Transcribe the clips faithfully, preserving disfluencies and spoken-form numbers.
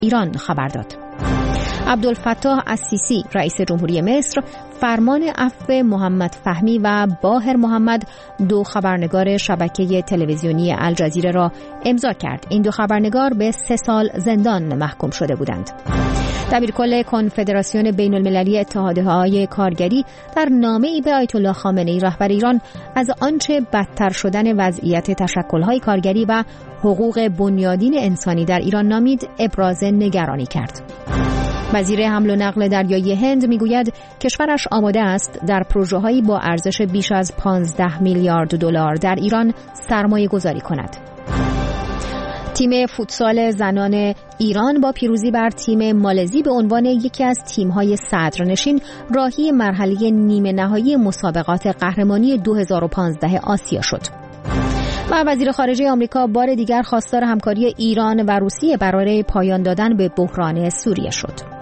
ایران خبر داد. عبدالفتاح السیسی رئیس جمهوری مصر فرمان عفو محمد فهمی و باهر محمد دو خبرنگار شبکه تلویزیونی الجزیره را امضا کرد. این دو خبرنگار به سه سال زندان محکوم شده بودند. دبیرکل کنفدراسیون بین المللی اتحادیه‌های کارگری در نامه‌ای به آیت الله خامنه‌ای رهبر ایران از آنچه بدتر شدن وضعیت تشکل‌های کارگری و حقوق بنیادین انسانی در ایران نامید ابراز نگرانی کرد. وزیر حمل و نقل دریایی هند میگوید کشورش آماده است در پروژه‌هایی با ارزش بیش از پانزده میلیارد دلار در ایران سرمایه گذاری کند. تیم فوتسال زنان ایران با پیروزی بر تیم مالزی به عنوان یکی از تیم‌های صدرنشین راهی مرحله نیمه نهایی مسابقات قهرمانی دو هزار و پانزده آسیا شد. و وزیر خارجه آمریکا بار دیگر خواستار همکاری ایران و روسیه برای پایان دادن به بحران سوریه شد.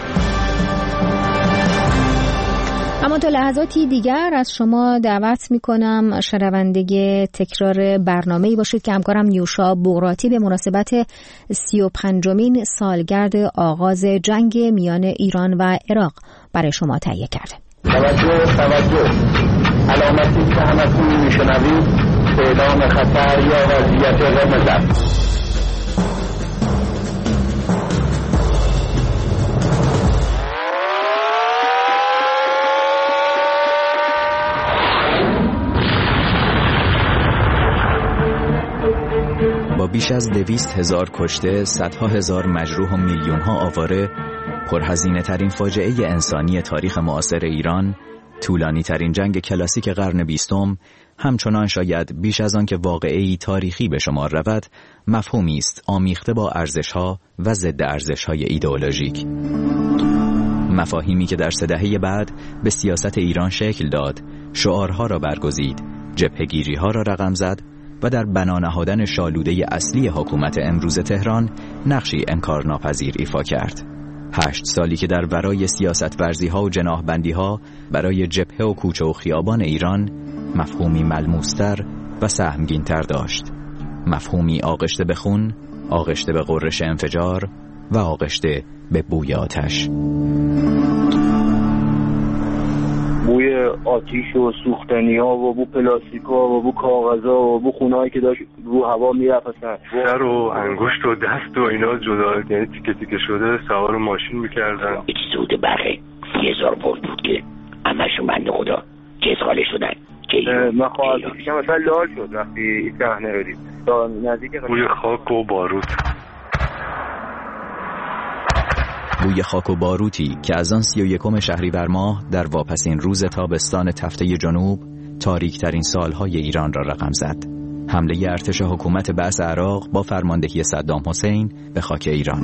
اما تا لحظاتی دیگر از شما دعوت می‌کنم شنونده تکرار برنامه‌ای باشید که همکارم نیوشا بغراتی به مناسبت سی و پنجمین سالگرد آغاز جنگ میان ایران و عراق برای شما تهیه کرده. توجه توجه علامتی که همتون میشنوید اعلام خطر یا وضعیت قرمز است. با بیش از دویست هزار کشته، صدها هزار مجروح و میلیون ها آواره، پرهزینه ترین فاجعه انسانی تاریخ معاصر ایران، طولانی ترین جنگ کلاسیک قرن بیستم، همچنان شاید بیش از آن که واقعه‌ای تاریخی به شمار رود، مفهومی است آمیخته با ارزش‌ها و ضد ارزش‌های ایدئولوژیک. مفاهیمی که در سه دهه بعد به سیاست ایران شکل داد، شعارها را برگزید، جبهه‌گیری‌ها را رقم زد و در بنا نهادن شالوده اصلی حکومت امروز تهران نقشی انکارناپذیر ایفا کرد. هشت سالی که در ورای سیاست ورزی ها و جناح بندی ها برای جبهه و کوچه و خیابان ایران مفهومی ملموستر و سهمگین تر داشت. مفهومی آغشته به خون، آغشته به غرش انفجار و آغشته به بوی آتش. بوی آتیش و سوختنی ها و بو پلاستیک ها و بو کاغذ ها و بو خونه هایی که داشت رو هوا میرفت اصلا. سر و انگشت و دست و اینا جدا، یعنی تیکه تیکه شده سوار ماشین میکردن. یک سود برقه سی هزار ولت بود که همشون بنده خدا کسخاله شدن. من خواهد که مثلا لال شد وقتی این صحنه رو دید. بوی خاک و باروت. بوی خاک و باروتی که از آن سی و یکم شهریور ماه در واپسین روز تابستان تفته جنوب تاریک ترین سالهای ایران را رقم زد. حمله ارتش حکومت بعث عراق با فرماندهی صدام حسین به خاک ایران.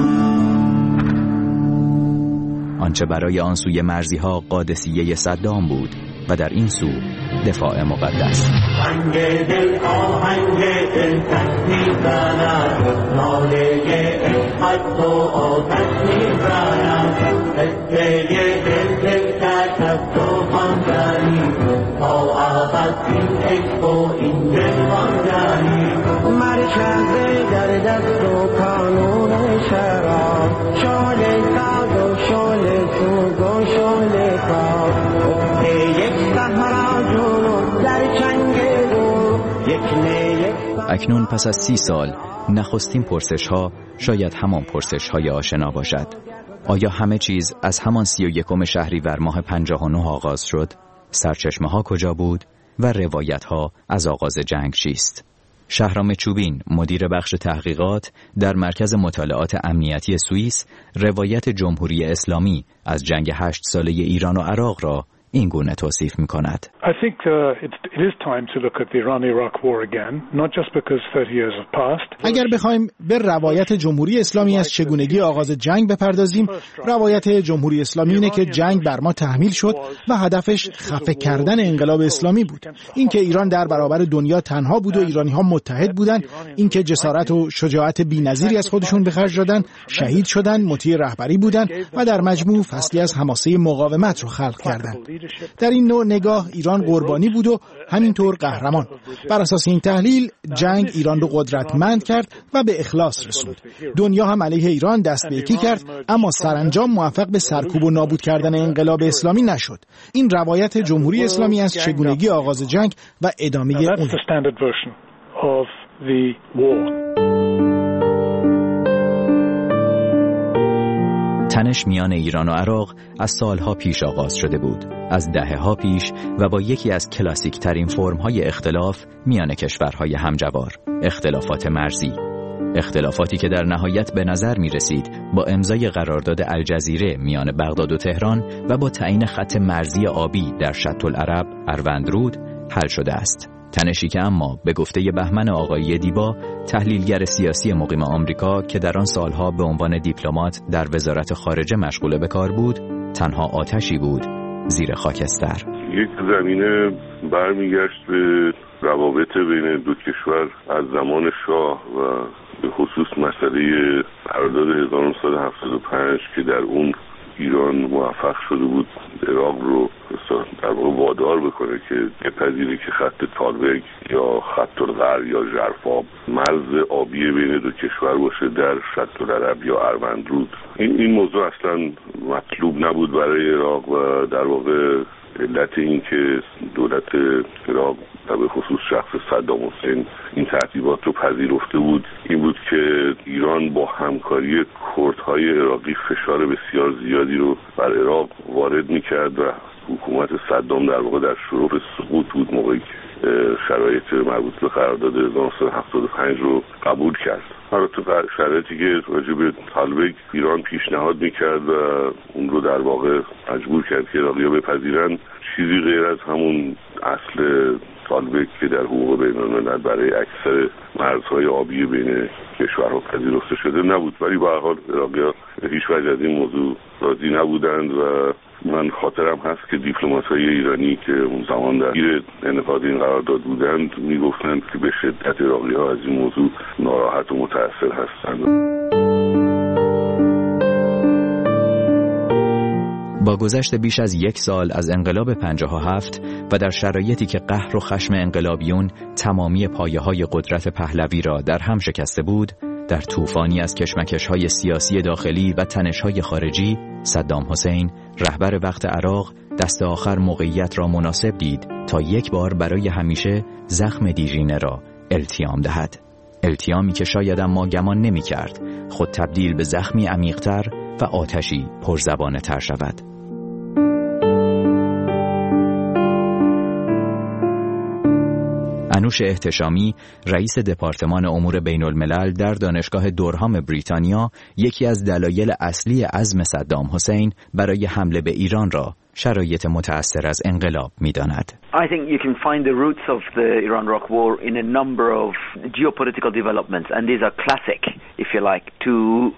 آنچه برای آن سوی مرزی ها قادسیه صدام بود و در این سو دفاع مقدس. آهنگ دل آهنگ دل تستی زند ناله عشقت و آتش میزند قصه دل دل کشف و خواندنی تا عبد این عشق و این دل خواندنی مرکز در دست و کانون شراب شال ساز و شال سوز و شال کار یک صحرا جنون در چنگ دو یک نه اکنون پس از سی سال نخستین پرسش ها شاید همان پرسش های آشنا باشد. آیا همه چیز از همان سی و یکم شهریور ماه پنجاه و نه آغاز شد؟ سرچشمه ها کجا بود؟ و روایت ها از آغاز جنگ چیست؟ شهرام چوبین مدیر بخش تحقیقات در مرکز مطالعات امنیتی سوئیس روایت جمهوری اسلامی از جنگ هشت ساله ایران و عراق را این گونه توصیف می کند. I think uh, it, it is time to look at the Iran-Iraq war again, not just because thirty years have passed. اگر بخوایم به روایت جمهوری اسلامی از چگونگی آغاز جنگ بپردازیم، روایت جمهوری اسلامی اینه که جنگ بر ما تحمیل شد و هدفش خفه کردن انقلاب اسلامی بود. اینکه ایران در برابر دنیا تنها بود و ایرانی‌ها متحد بودن، اینکه جسارت و شجاعت بی‌نظیری از خودشون به خرج دادن، شهید شدن، مطیع رهبری بودن و در مجموع فصلی از حماسه مقاومت رو خلق کردند. در این نوع نگاه ایران قربانی بود و همینطور قهرمان. بر اساس این تحلیل جنگ ایران رو قدرتمند کرد و به اخلاص رسوند. دنیا هم علیه ایران دست به یکی کرد، اما سرانجام موفق به سرکوب و نابود کردن انقلاب اسلامی نشد. این روایت جمهوری اسلامی از چگونگی آغاز جنگ و ادامه اون. تنش میان ایران و عراق از سالها پیش آغاز شده بود، از دهه‌ها پیش، و با یکی از کلاسیک ترین فرم‌های اختلاف میان کشورهای همجوار، اختلافات مرزی. اختلافاتی که در نهایت به نظر می رسید با امضای قرارداد الجزیره میان بغداد و تهران و با تعیین خط مرزی آبی در شط العرب اروندرود حل شده است. تنشی که اما به گفته بهمن آقایی دیبا، تحلیلگر سیاسی مقیم آمریکا که در آن سالها به عنوان دیپلمات در وزارت خارجه مشغول به کار بود، تنها آتشی بود زیر خاکستر. یک زمینه برمیگشت به روابط بین دو کشور از زمان شاه و به خصوص مسئله قرارداد هزار و نهصد و هفتاد و پنج که در اون ایران موفق شده بود عراق رو در واقع وادار بکنه که بپذیره که خط طالبک یا خط الغر یا ژرفاب مرز آبی بین دو کشور باشه در شط العرب یا اروندرود. این این موضوع اصلا مطلوب نبود برای عراق و در واقع علت این که دولت عراق و به خصوص شخص صدام حسین این ترتیبات رو پذیرفته بود این بود که ایران با همکاری کردهای عراقی فشار بسیار زیادی رو بر عراق وارد میکرد و حکومت صدام در واقع در شروع سقوط بود موقعی که شرایط مربوط به قرارداد هزار و نهصد و هفتاد و پنج رو قبول کرد. البته شرایطی که راجع به طالبک ایران پیشنهاد میکرد و اون رو در واقع مجبور کرد که عراقی‌ها بپذیرن چیزی غیر از همون اصل طالبک که در حقوق بین‌الملل برای اکثر مرزهای آبی بین کشورها پذیرفته شده نبود، ولی به هر حال عراقی‌ها هیچ وجه از این موضوع راضی نبودند و من خاطرم هست که دیپلمات‌های ایرانی که اون زمان درگیر انعقاد این قرارداد بودند میگفتند که به شدت عراقی‌ها از این موضوع ناراحت و متأثر هستند. با گذشت بیش از یک سال از انقلاب پنجاه و هفت و در شرایطی که قهر و خشم انقلابیون تمامی پایه‌های قدرت پهلوی را در هم شکسته بود، در طوفانی از کشمکش‌های سیاسی داخلی و تنش‌های خارجی، صدام حسین رهبر وقت عراق دست آخر موقعیت را مناسب دید تا یک بار برای همیشه زخم دیرینه را التیام دهد. التیامی که شاید اما گمان نمی‌کرد خود تبدیل به زخمی عمیق‌تر و آتشی پرزبانه‌تر شود. انوش احتشامی، رئیس دپارتمان امور بین الملل در دانشگاه دورهام بریتانیا، یکی از دلایل اصلی عزم صدام حسین برای حمله به ایران را شرایط متأثر از انقلاب می‌داند. I think you can find the roots of the Iran-Iraq war in a number of geopolitical developments and these are classic, if you like, to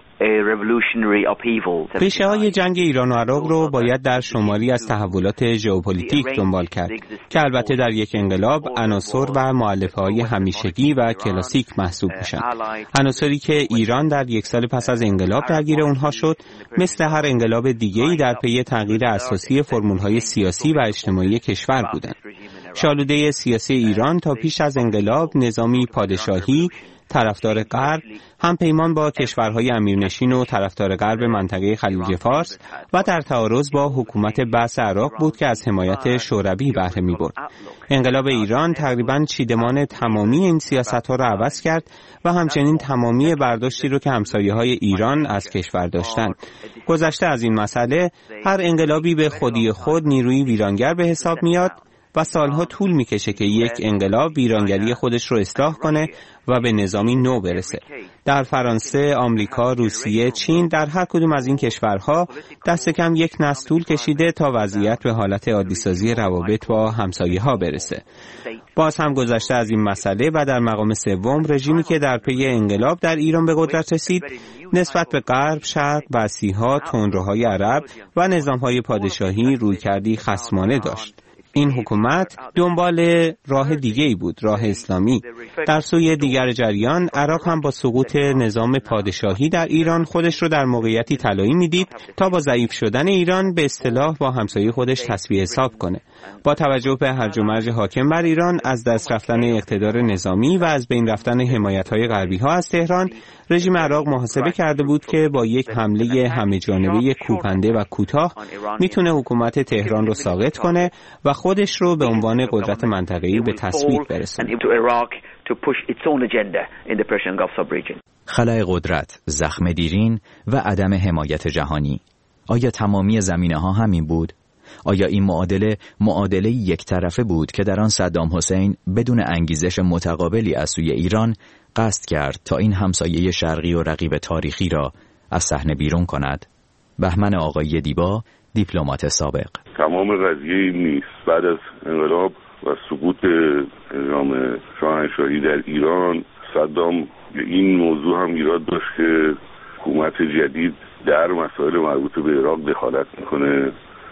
ریشه‌های جنگ ایران و عراق رو باید در شماری از تحولات ژئوپلیتیک دنبال کرد که البته در یک انقلاب عناصر و مؤلفه‌های همیشگی و کلاسیک محسوب میشن. عناصری که ایران در یک سال پس از انقلاب درگیر اونها شد، مثل هر انقلاب دیگه‌ای در پی تغییر اساسی فرمول‌های سیاسی و اجتماعی کشور بودند. شالوده سیاسی ایران تا پیش از انقلاب نظامی پادشاهی، طرفدار غرب، هم پیمان با کشورهای امیرنشین و طرفدار غرب منطقه خلیج فارس و در تعارض با حکومت بعث عراق بود که از حمایت شوروی بهره می‌برد. انقلاب ایران تقریباً چیدمان تمامی این سیاست‌ها را عوض کرد و همچنین تمامی برداشتی رو که همسایه‌های ایران از کشور داشتند. گذشته از این مسئله، هر انقلابی به خودی خود نیروی ویرانگر به حساب میاد و سالها طول میکشه که یک انقلاب ویرانگری خودش رو اصلاح کنه و به نظامی نو برسه. در فرانسه، آمریکا، روسیه، چین، در هر کدوم از این کشورها دست کم یک نسل طول کشیده تا وضعیت به حالت عادی‌سازی روابط با همسایه‌ها برسه. باز هم گذشته از این مسئله و در مقام سوم رژیمی که در پی انقلاب در ایران به قدرت رسید، نسبت به غرب، شرق، وسیحا، تندروهای عرب و نظام‌های پادشاهی رویکردی خصمانه داشت. این حکومت دنبال راه دیگه‌ای بود، راه اسلامی. در سوی دیگر جریان، عراق هم با سقوط نظام پادشاهی در ایران خودش رو در موقعیتی طلایی میدید تا با ضعیف شدن ایران به اصطلاح با همسایه خودش تسویه حساب کنه. با توجه به هرج و مرج حاکم بر ایران، از دست رفتن اقتدار نظامی و از بین رفتن حمایت‌های غربی‌ها از تهران، رژیم عراق محاسبه کرده بود که با یک حمله همه جانبه کوپنده و کوتاه میتونه حکومت تهران رو ساقط کنه و خودش رو به عنوان قدرت منطقه‌ای به تصویب برسونه. خلأ قدرت، زخم دیرین و عدم حمایت جهانی. آیا تمامی زمینه‌ها همین بود؟ آیا این معادله معادله یک طرفه بود که در آن صدام حسین بدون انگیزش متقابلی از سوی ایران قصد کرد تا این همسایه شرقی و رقیب تاریخی را از صحنه بیرون کند؟ بهمن آقایی دیبا، دیپلمات سابق. تمام قضیه این نیست. بعد از انقلاب و سقوط نظام شاهنشاهی در ایران، صدام این موضوع هم ایراد داشت که حکومت جدید در مسائل مربوط به عراق دخالت میکنه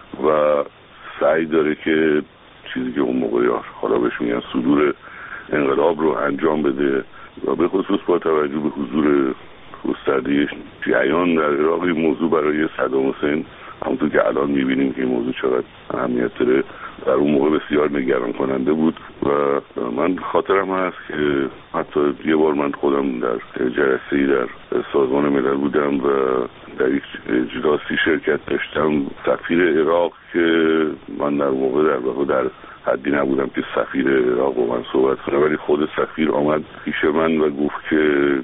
و سعی داره که چیزی که اون موقع حالا بهش میگن صدور انقلاب رو انجام بده و به خصوص با توجه به حضور گسترده شیعیان در عراق این موضوع برای صدام حسین، همونطور که الان میبینیم که این موضوع چقدر اهمیت داره، در اون موقع بسیار نگران کننده بود و من خاطرم هست که حتی یه بار من خودم در جلسه‌ای در سازمان ملل بودم و در یک اجلاسی شرکت داشتم. سفیر عراق که من در موقع در واقع در حدی نبودم که سفیر عراق با من صحبت کنه، ولی خود سفیر آمد پیش من و گفت که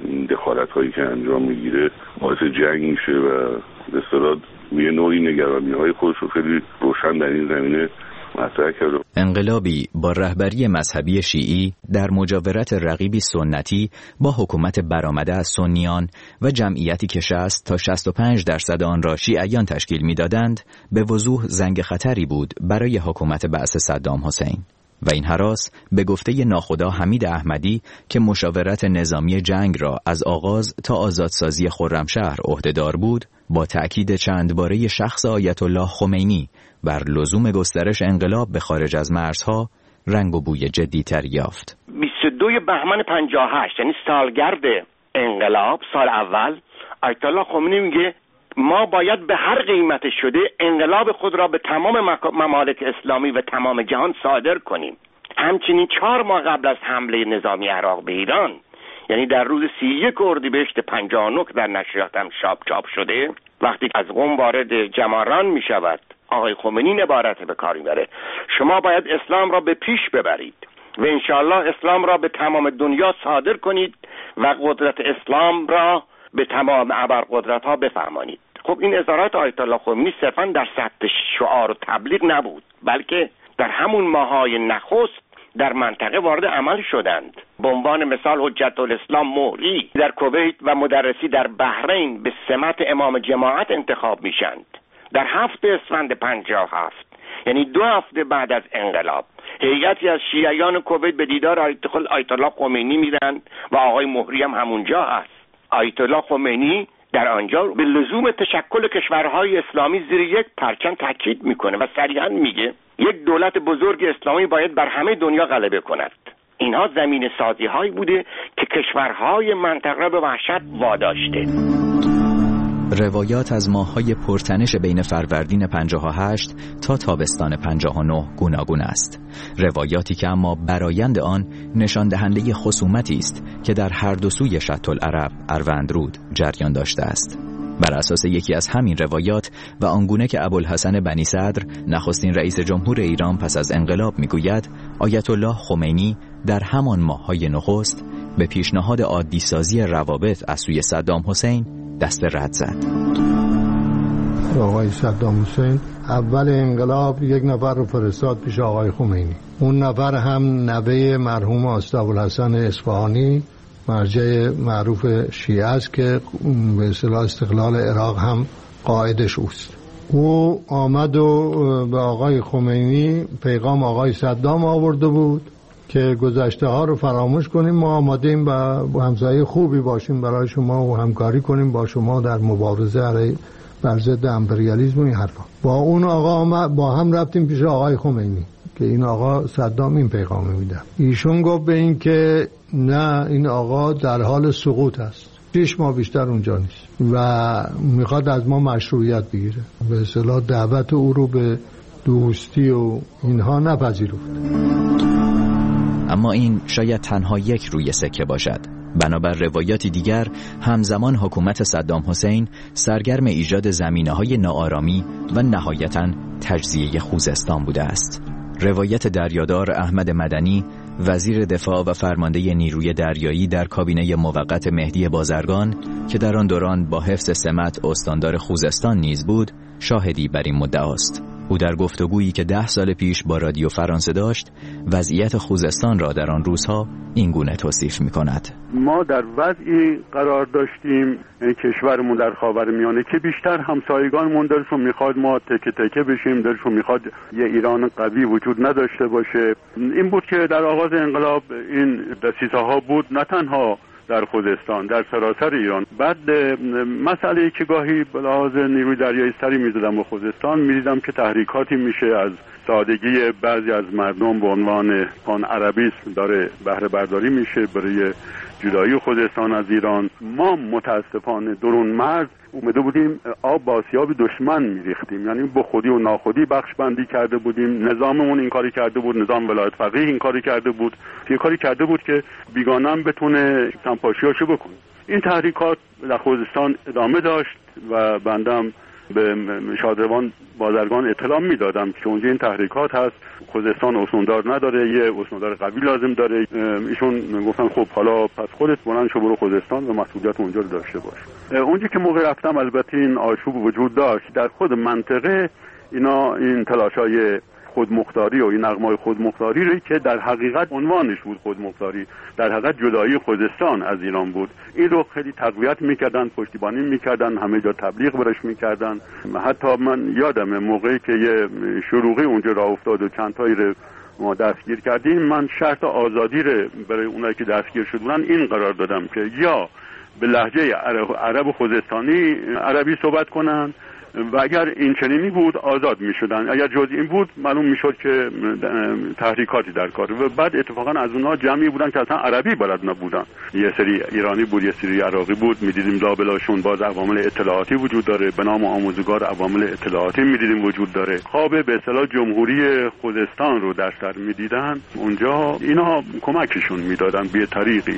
دخالت هایی که انجام میگیره باعث جنگ میشه و به اصطلاح یه نوعی نگرانی های خودش رو خیلی روشن در این زمینه مطرح کرد. انقلابی با رهبری مذهبی شیعی در مجاورت رقیبی سنتی با حکومت برآمده از سنیان و جمعیتی که شصت تا شصت و پنج درصد آن را شیعیان تشکیل می‌دادند، به وضوح زنگ خطری بود برای حکومت بعث صدام حسین. و این هراس به گفته ناخدا حمید احمدی که مشاورت نظامی جنگ را از آغاز تا آزادسازی خرمشهر عهده‌دار بود، با تأکید چند باره شخص آیت الله خمینی بر لزوم گسترش انقلاب به خارج از مرزها رنگ و بوی جدی‌تر یافت. بیست و دوم بهمن پنجاه و هشت یعنی سالگرد انقلاب، سال اول، آیت الله خمینی میگه ما باید به هر قیمت شده انقلاب خود را به تمام ممالک اسلامی و تمام جهان صادر کنیم. همچنین چهار ماه قبل از حمله نظامی عراق به ایران، یعنی در روز سی و یک اردیبهشت پنجاه و نه در نشریات هم چاپ چاپ شده، وقتی از قم وارد جماران می شود، آقای خمینی عبارت به کار میبره: شما باید اسلام را به پیش ببرید و انشاءالله اسلام را به تمام دنیا صادر کنید و قدرت اسلام را به تمام ابرقدرت ها بفهمانید. خب این اظهارات آیت الله خمینی صرفا در سطح شعار و تبلیغ نبود، بلکه در همون ماهای نخست در منطقه وارد عمل شدند. به عنوان مثال حجت الاسلام مهری در کویت و مدرسی در بحرین به سمت امام جماعت انتخاب میشند. در هفت اسفند پنجاه و هفت، یعنی دو هفته بعد از انقلاب، هیئتی از شیعیان کویت به دیدار آیت الله خمینی میرند و آقای مهری هم همونجا هست. آیت الله خمینی در آنجا به لزوم تشکل کشورهای اسلامی زیر یک پرچم تاکید میکنه و صریحا میگه یک دولت بزرگ اسلامی باید بر همه دنیا غلبه کند. اینها زمین سازی هایی بوده که کشورهای منطقه را به وحشت واداشته. روایات از ماه‌های پرتنش بین فروردین پنجاه و هشت تا تابستان پنجاه و نه گوناگون است. روایاتی که اما برآیند آن نشان دهنده خصومتی است که در هر دو سوی شط العرب اروندرود جریان داشته است. بر اساس یکی از همین روایات و آنگونه که ابوالحسن بنی صدر نخستین رئیس جمهور ایران پس از انقلاب میگوید، آیت الله خمینی در همان ماه‌های نخست به پیشنهاد عادی‌سازی روابط از سوی صدام حسین دست رد زد. آقای صدام حسین اول انقلاب یک نفر رو فرستاد پیش آقای خمینی. اون نفر هم نوه مرحوم آست ابوالحسن اصفهانی، مرجع معروف شیعه است که به اصطلاح استقلال عراق هم قائدش اوست. او آمد و به آقای خمینی پیغام آقای صدام آورده بود که گذشته ها رو فراموش کنیم، ما آماده ایم با همسایه خوبی باشیم برای شما و همکاری کنیم با شما در مبارزه علیه بر ضد امپریالیسم و این حرفا. با اون آقا با هم رفتیم پیش آقای خمینی که این آقا صدام این پیغام میدن. ایشون گفت به این که نه، این آقا در حال سقوط است، شش ماه بیشتر اونجا نیست و میخواد از ما مشروعیت بگیره. به اصطلاح دعوت او رو به دوستی و اینها نپذیرفت. اما این شاید تنها یک روی سکه باشد. بنابر روایاتی دیگر، همزمان حکومت صدام حسین سرگرم ایجاد زمینه‌های ناآرامی و نهایتاً تجزیه خوزستان بوده است. روایت دریادار احمد مدنی، وزیر دفاع و فرمانده نیروی دریایی در کابینه موقت مهدی بازرگان که در آن دوران با حفظ سمت استاندار خوزستان نیز بود، شاهدی بر این مدعاست. او در گفتگویی که ده سال پیش با رادیو فرانسه داشت، وضعیت خوزستان را در آن روزها این گونه توصیف می کند. ما در وضعی قرار داشتیم کشورمون در خاورمیانه که بیشتر همسایگانمون دلشون میخواد ما تکه تکه بشیم، دلشون میخواد یه ایران قوی وجود نداشته باشه. این بود که در آغاز انقلاب این دسیسه ها بود، نه تنها در خوزستان، در سراسر ایران. بعد مسئله که گاهی به لحاظ نیروی دریایی سری می‌زدم به خوزستان، می‌دیدم که تحریکاتی میشه از سادگی بعضی از مردم به عنوان پان عربیسم داره بهره برداری میشه برای جدایی خوزستان از ایران. ما متاسفانه درون مرز اومده بودیم آب با آسیاب دشمن میریختیم، یعنی با خودی و ناخودی بخش بندی کرده بودیم. نظاممون این کاری کرده بود، نظام ولایت فقیه این کاری کرده بود، یه کاری کرده بود که بیگانه هم بتونه سمپاشیاشو بکنه. این تحریکات در خوزستان ادامه داشت و بندم به شادروان بازرگان اطلاع میدادم که اونجا این تحریکات هست، خوزستان استاندار نداره، یه استاندار قوی لازم داره. ایشون گفتن خب حالا پس خودت بلند شو برو خوزستان و مسئولیت اونجا رو داشته باش. اونجا که موقع رفتم البته این آشوب وجود داشت در خود منطقه. اینا این تلاشای خودمختاری و این نغمه‌های خودمختاری رو که در حقیقت عنوانش بود خودمختاری، در حقیقت جدایی خوزستان از ایران بود، این رو خیلی تقویت میکردن، پشتیبانی میکردن، همه جا تبلیغ برش میکردن. حتی من یادمه موقعی که یه شروعی اونجا راه افتاد و چند تایی رو ما دستگیر کردیم، من شرط آزادی رو برای اونایی که دستگیر شدن این قرار دادم که یا به لهجه عرب خوزستانی عربی صحبت کنن و اگر این چنینی بود آزاد می شدن، اگر جز این بود معلوم می شد که تحریکاتی در کار. و بعد اتفاقا از اونها جمعی بودن که اصلا عربی بلد نبودن، یه سری ایرانی بود، یه سری عراقی بود. می دیدیم لابلاشون باز عوامل اطلاعاتی وجود داره، به نام آموزگار عوامل اطلاعاتی می دیدیم وجود داره. خواب به اصطلاح جمهوری خوزستان رو در سر می دیدن. اونجا اینا کمکشون می دادن به طریقی.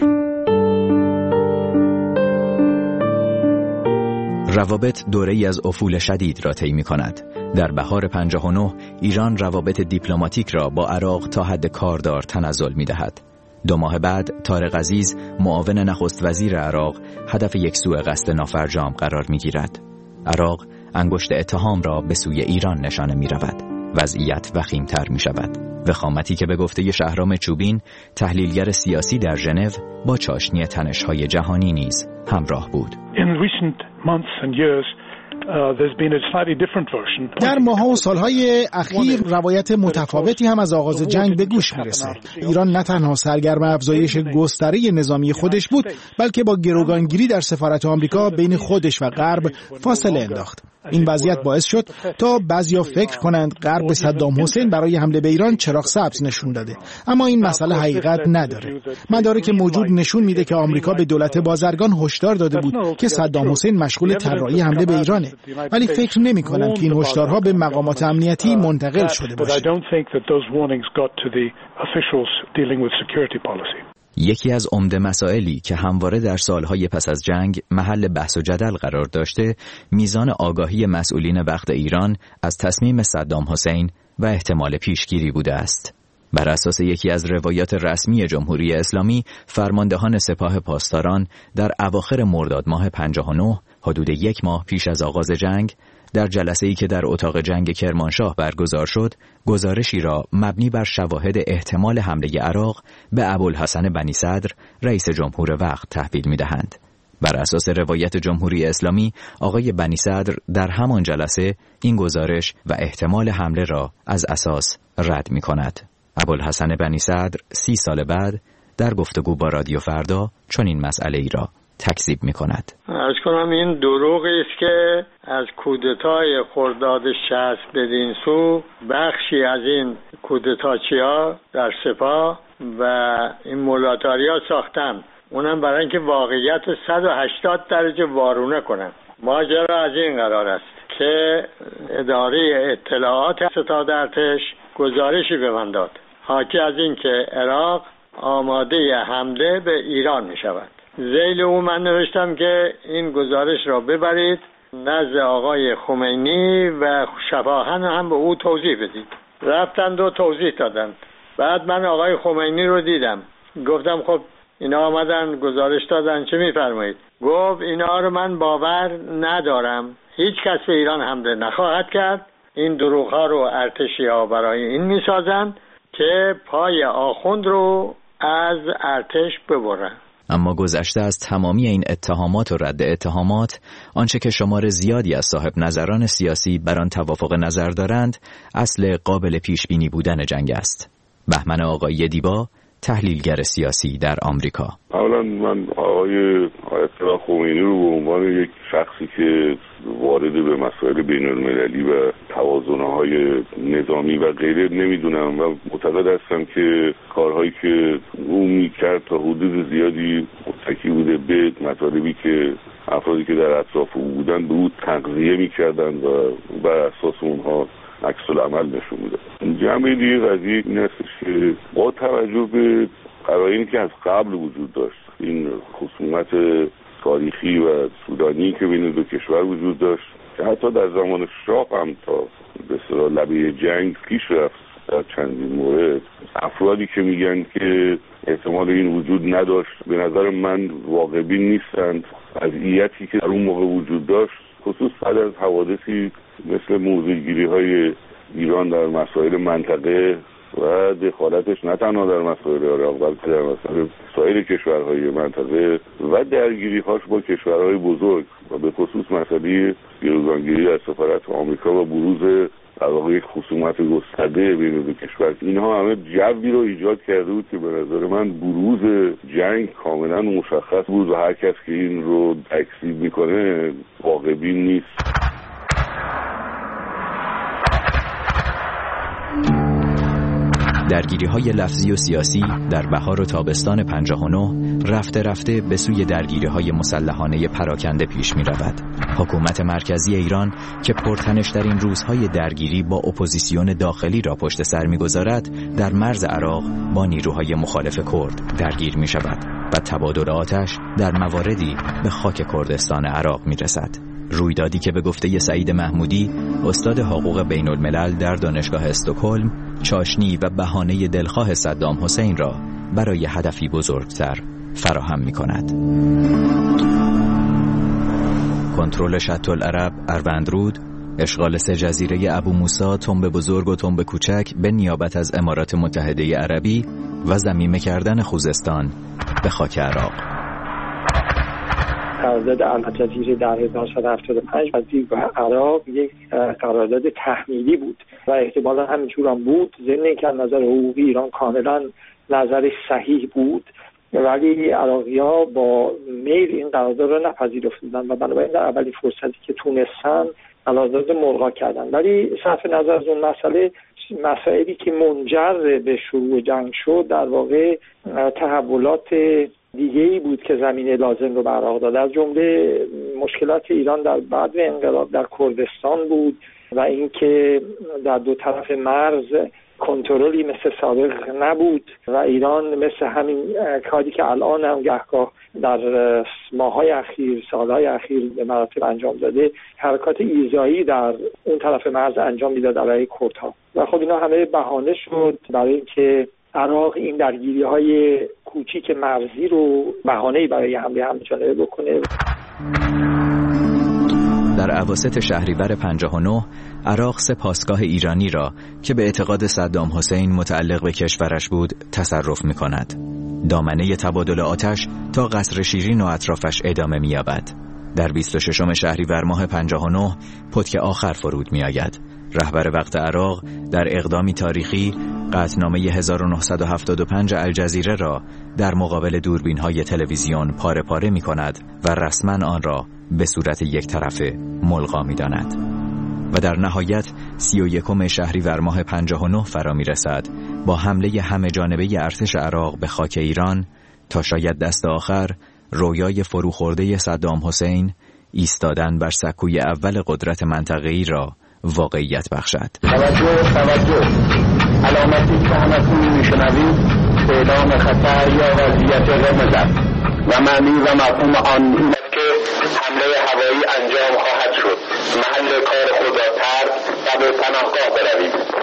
روابط دوره‌ای از افول شدید را طی می‌کند. در بهار پنجاه و نه ایران روابط دیپلماتیک را با عراق تا حد کاردار تنزل می‌دهد. دو ماه بعد طارق عزیز معاون نخست وزیر عراق هدف یکسو قصد نافرجام قرار می‌گیرد. عراق انگشت اتهام را به سوی ایران نشانه می‌رود. وضعیت وخیم‌تر می‌شود. وخامتی که به گفته شهرام چوبین تحلیلگر سیاسی در ژنو با چاشنی تنش‌های جهانی نیز همراه بود. در ماه‌ها و سالهای اخیر روایت متفاوتی هم از آغاز جنگ به گوش میرسه. ایران نه تنها سرگرم افزایش گستره نظامی خودش بود، بلکه با گروگانگیری در سفارت آمریکا بین خودش و غرب فاصله انداخت. این وضعیت باعث شد تا بعضیا فکر کنند غرب به صدام حسین برای حمله به ایران چراغ سبز نشون داده، اما این مسئله حقیقت نداره. مدارک موجود نشون میده که آمریکا به دولت بازرگان هشدار داده بود که صدام حسین مشغول طراحی حمله به ایرانه، ولی فکر نمی‌کنم که این هشدارها به مقامات امنیتی منتقل شده باشه. یکی از عمده مسائلی که همواره در سالهای پس از جنگ محل بحث و جدل قرار داشته، میزان آگاهی مسئولین وقت ایران از تصمیم صدام حسین و احتمال پیشگیری بوده است. بر اساس یکی از روایات رسمی جمهوری اسلامی، فرماندهان سپاه پاسداران در اواخر مرداد ماه پنجاه و نه، حدود یک ماه پیش از آغاز جنگ، در جلسه‌ای که در اتاق جنگ کرمانشاه برگزار شد، گزارشی را مبنی بر شواهد احتمال حمله عراق به ابوالحسن بنی صدر، رئیس جمهور وقت تحویل می‌دهند. بر اساس روایت جمهوری اسلامی، آقای بنی صدر در همان جلسه این گزارش و احتمال حمله را از اساس رد می‌کند. ابوالحسن بنی صدر سی سال بعد در گفتگو با رادیو فردا چنین مسئله‌ای را تکذیب می‌کند. عرض کنم این دروغی است که از کودتای خرداد شصت بدین سو بخشی از این کودتاچی‌ها در سپاه و این مولاتاری‌ها ساختن، اونم برای اینکه واقعیت صد و هشتاد درجه وارونه کنن. ماجرا از این قرار است که اداره اطلاعات ستاد ارتش گزارشی به من داد حاکی از این که عراق آماده حمله به ایران می شود. ذیل او من نوشتم که این گزارش را ببرید نزد آقای خمینی و شفاهن هم به او توضیح بدید. رفتند و توضیح دادند. بعد من آقای خمینی رو دیدم، گفتم خب اینا آمدن گزارش دادن، چه میفرمایید؟ گفت اینا رو من باور ندارم، هیچ کس به ایران حمله نخواهد کرد، این دروغ ها رو ارتشی ها برای این میسازن که پای آخوند رو از ارتش ببرن. اما گذشته از تمامی این اتهامات و رد اتهامات، آنچه که شمار زیادی از صاحب نظران سیاسی بر آن توافق نظر دارند، اصل قابل پیش بینی بودن جنگ است. بهمن آقایی دیبا، تحلیلگر سیاسی در آمریکا. اولا من آقای آیت الله خمینی رو به عنوان یک شخصی که وارد به مسائل بین المللی و توازن‌های نظامی و غیره نمیدونم و معتقد هستم که کارهایی که او میکرد تا حدود زیادی متکی بوده به مطالبی که افرادی که در اطراف او بودن به او تغذیه میکردن و بر اساس اونها عکس العمل نشون میده. جنبه دیگه قضیه این است که با توجه به قرائنی که از قبل وجود داشت، این خصومت تاریخی و سودانی که بین دو کشور وجود داشت که حتی در زمان شاه هم تا به اصطلاح لبه جنگ پیش رفت در چندین مورد، افرادی که میگن که احتمال این وجود نداشت به نظر من واقع بین نیستند. وضعیتی که در اون موقع وجود داشت خصوص بعد از حوادثی مثل موضع‌گیری های ایران در مسائل منطقه و دخالتش نه تنها در مسائل عراق بلکه در مسائل سایر کشورهای منطقه و درگیری‌هاش با کشورهای بزرگ و به خصوص مسئله گروگانگیری از سفارت آمریکا و بروز در واقع یک خصومت گسترده بین دو کشور، اینها همه جوی رو ایجاد کرده بود که به نظر من بروز جنگ کاملا مشخص بود و هر کس که این رو تکذیب میکنه واقع بین نیست. درگیری‌های لفظی و سیاسی در بهار و تابستان پنجاه و نه رفته رفته به سوی درگیری‌های مسلحانه پراکنده پیش می‌رود. حکومت مرکزی ایران که پرتنش در این روزهای درگیری با اپوزیسیون داخلی را پشت سر می‌گذارد، در مرز عراق با نیروهای مخالف کرد درگیر می‌شود و تبادل آتش در مواردی به خاک کردستان عراق می‌رسد. رویدادی که به گفته سعید محمودی، استاد حقوق بین الملل در دانشگاه استکهلم، چاشنی و بهانه دلخواه صدام حسین را برای هدفی بزرگتر فراهم می کند. کنترل شط العرب اروندرود، اشغال سه جزیره ابو موسی، تنب بزرگ و تنب کوچک به نیابت از امارات متحده عربی و ضمیمه کردن خوزستان به خاک عراق. قرارداد الجزیره در هزار و نهصد و هفتاد و پنج و دیدگاه عراق یک قرارداد تحمیلی بود و احتمالا همینجور هم بود، ضمن اینکه از نظر حقوقی ایران کاملا نظر صحیح بود، ولی عراقی‌ها با میل این قرارداد را نپذیرفته بودند و بنابراین در اولین فرصتی که تونستن قرارداد ملغا کردن. ولی صرف نظر از اون مسئله، مسائلی که منجر به شروع جنگ شد در واقع تحولات دیگه ای بود که زمینه لازم رو به عراق داد. از جمله مشکلات ایران در بعد انقلاب در کردستان بود و اینکه در دو طرف مرز کنترلی مثل سابق نبود و ایران مثل همین کاری که الان هم گهگاه در ماه‌های اخیر، سال‌های اخیر به مراتب انجام داده، حرکات ایذایی در اون طرف مرز انجام میداد علیه کردها و خب اینا همه بهانه شد برای اینکه عراق این درگیری‌های کوچیک مرزی رو بهانه‌ای برای حمله همجانبه بکنه. در اواسط شهریور پنجاه و نه عراق سه پاسگاه ایرانی را که به اعتقاد صدام حسین متعلق به کشورش بود تصرف می‌کند. دامنه تبادل آتش تا قصر شیرین و اطرافش ادامه می‌یابد. در بیست و ششم شهریور ماه پنجاه و نه پتک آخر فرود می‌آید. رهبر وقت عراق در اقدامی تاریخی قطعنامه هزار و نهصد و هفتاد و پنج الجزیره را در مقابل دوربین‌های تلویزیون پاره پاره می‌کند و رسما آن را به صورت یک طرفه ملغا می‌داند. و در نهایت سی و یکم شهریور ماه پنجاه و نه فرا می رسد با حمله همه جانبه ارتش عراق به خاک ایران تا شاید دست آخر رویای فروخورده صدام حسین ایستادن بر سکوی اول قدرت منطقه‌ای را واقعیت بخشد. توجه توجه علامتی که همتون میشنوید اعلام خطر یا وضعیت قرمز است و معنی و مفهوم آن این است که حمله هوایی انجام خواهد شد. محل کار خود را ترک و به پناهگاه بروید.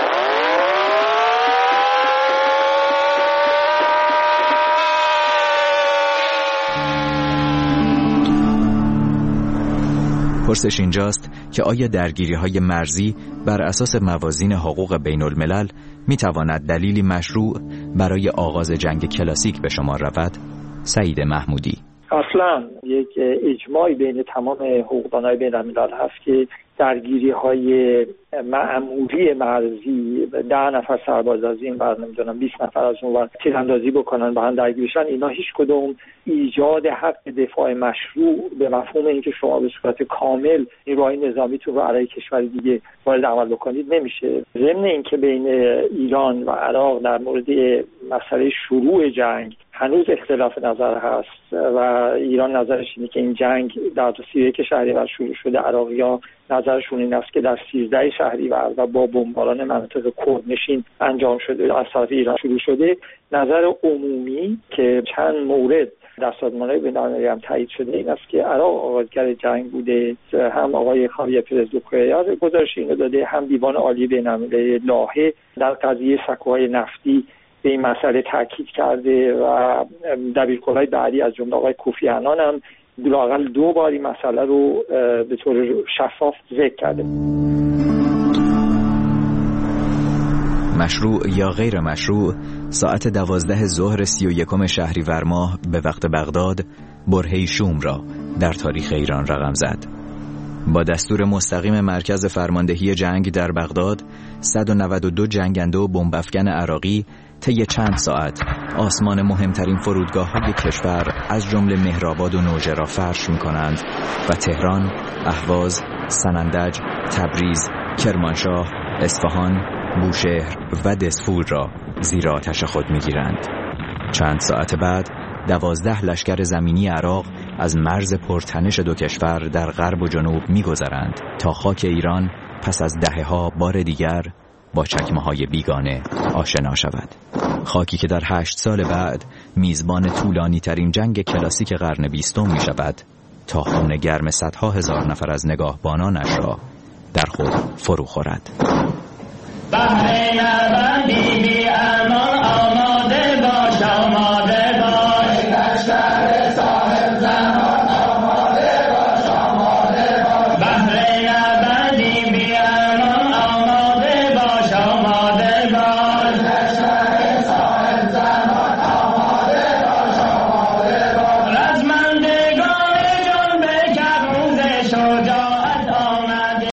پرسش اینجاست که آیا درگیری‌های مرزی بر اساس موازین حقوق بین الملل می تواند دلیلی مشروع برای آغاز جنگ کلاسیک به شمار رود؟ سعید محمودی: اصلا یک اجماعی بین تمام حقوقدانای بین الملل هست که درگیری های معمولی مرزی ده نفر سرباز از این ور نمیدونم بیست نفر از اون ور تیراندازی بکنن با هم درگیرشن، اینا هیچ کدوم ایجاد حق دفاع مشروع به مفهوم اینکه شما به صورت کامل نیروهای نظامیتون رو علیه کشور دیگه وارد عمل بکنید نمیشه. ضمن اینکه بین ایران و عراق در مورد مسئله شروع جنگ هنوز اختلاف نظر هست و ایران نظرش اینه که این جنگ در سی و یک شهریور شروع شده، عراقی‌ها نظرشون این است که در سیزده شهریور و با بمباران مناطق کردنشین انجام شده از طرف ایران شروع شده. نظر عمومی که چند مورد در سازمان‌های بین‌المللی هم تایید شده این است که عراق آغازگر جنگ بوده. هم آقای خاویر پرز دو کویر گزارش اینو داده، هم دیوان عالی بین‌المللی لاهه در قضیه سکوهای نفتی به این مسئله تاکید کرده و دبیرکل‌های بعدی از جمله آقای کوفی عنان هم لااقل دو بار این مسئله رو به طور شفاف ذکر کرده. مشروع یا غیر مشروع، ساعت دوازده ظهر سی و یکم شهریور ماه به وقت بغداد برهه شوم را در تاریخ ایران رقم زد. با دستور مستقیم مرکز فرماندهی جنگ در بغداد، صد و نود و دو جنگنده و بمب افکن عراقی طی چند ساعت آسمان مهمترین فرودگاه‌های کشور از جمله مهرآباد و نوژه را فرش می‌کنند و تهران، اهواز، سنندج، تبریز، کرمانشاه، اصفهان، بوشهر و دسفول را زیر آتش خود می‌گیرند. چند ساعت بعد دوازده لشکر زمینی عراق از مرز پرتنش دو کشور در غرب و جنوب می‌گذرند تا خاک ایران پس از دهه‌ها بار دیگر با چکمه‌های بیگانه آشنا شود. خاکی که در هشت سال بعد میزبان طولانی ترین جنگ کلاسیک قرن بیستم می شود تا خون گرم صدها هزار نفر از نگاهبانانش را در خود فرو خورد.